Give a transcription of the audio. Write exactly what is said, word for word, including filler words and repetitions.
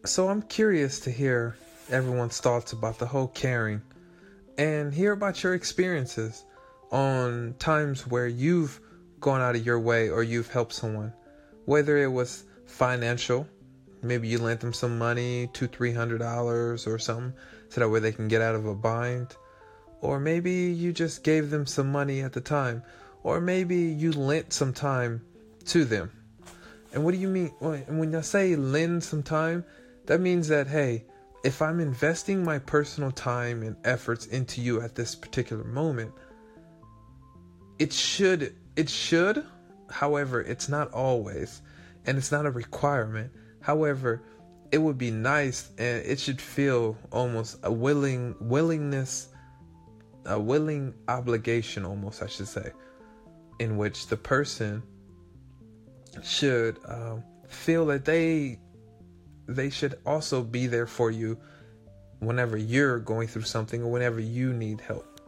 So I'm curious to hear everyone's thoughts about the whole caring and hear about your experiences on times where you've gone out of your way or you've helped someone, whether it was financial. Maybe you lent them some money, two, three hundred dollars or something, so that way they can get out of a bind. Or maybe you just gave them some money at the time, or maybe you lent some time to them. And what do you mean when I say lend some time? That means that, hey, if I'm investing my personal time and efforts into you at this particular moment, it should, it should, however, it's not always, and it's not a requirement. However, it would be nice, and it should feel almost a willing willingness, a willing obligation almost, I should say, in which the person should um, feel that they they should also be there for you whenever you're going through something or whenever you need help.